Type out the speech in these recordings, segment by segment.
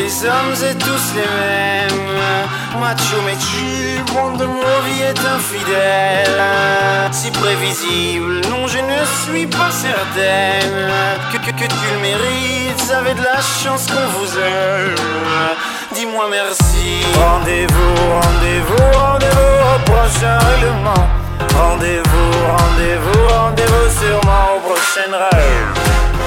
les hommes et tous les mêmes. Macho mais tu, bande de mauvais est infidèle. Si prévisible, non je ne suis pas certaine que tu le mérites, avez de la chance qu'on vous aime. Dis-moi merci. Rendez-vous, rendez-vous, rendez-vous au prochain règlement. Rendez-vous, rendez-vous, rendez-vous sûrement au prochain rêve.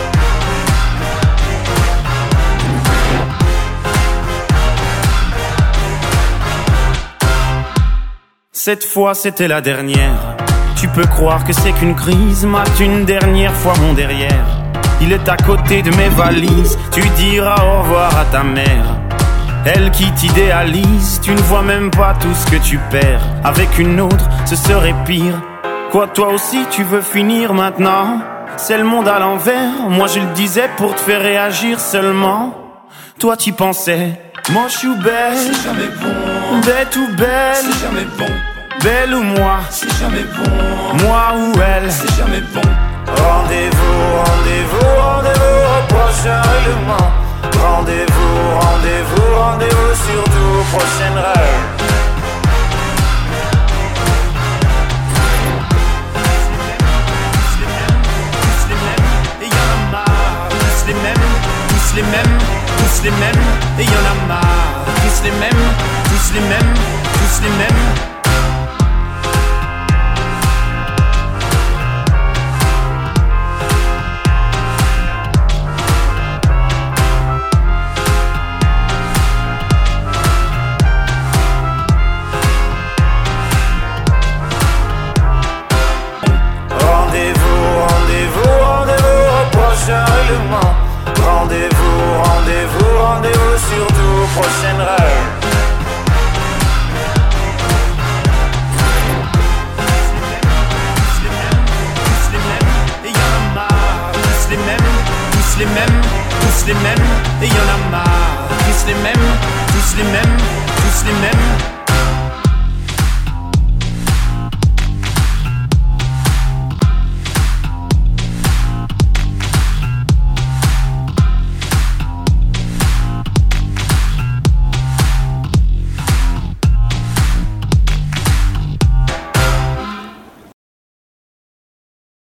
Cette fois c'était la dernière. Tu peux croire que c'est qu'une crise, mate une dernière fois mon derrière. Il est à côté de mes valises, tu diras au revoir à ta mère. Elle qui t'idéalise, tu ne vois même pas tout ce que tu perds. Avec une autre, ce serait pire. Quoi, toi aussi tu veux finir maintenant? C'est le monde à l'envers, moi je le disais pour te faire réagir seulement. Toi t'y pensais, moche ou belle, c'est jamais bon. Bête ou belle, c'est jamais bon. Belle ou moi, c'est jamais bon. Moi ou elle, c'est jamais bon. Rendez-vous, rendez-vous, rendez-vous au prochain règlement. Rendez-vous, rendez-vous, rendez-vous surtout au prochain rêve. Tous les mêmes, et y'en a marre. Tous les mêmes, tous les mêmes, tous les mêmes, et y'en a marre. Tous les mêmes, tous les mêmes, tous les mêmes. Rendez-vous, rendez-vous, rendez-vous surtout au prochain rêve. Tous les mêmes, tous les mêmes, et y'en a marre. Tous les mêmes, tous les mêmes, tous les mêmes, et y'en a marre. Tous les mêmes, tous les mêmes, tous les mêmes.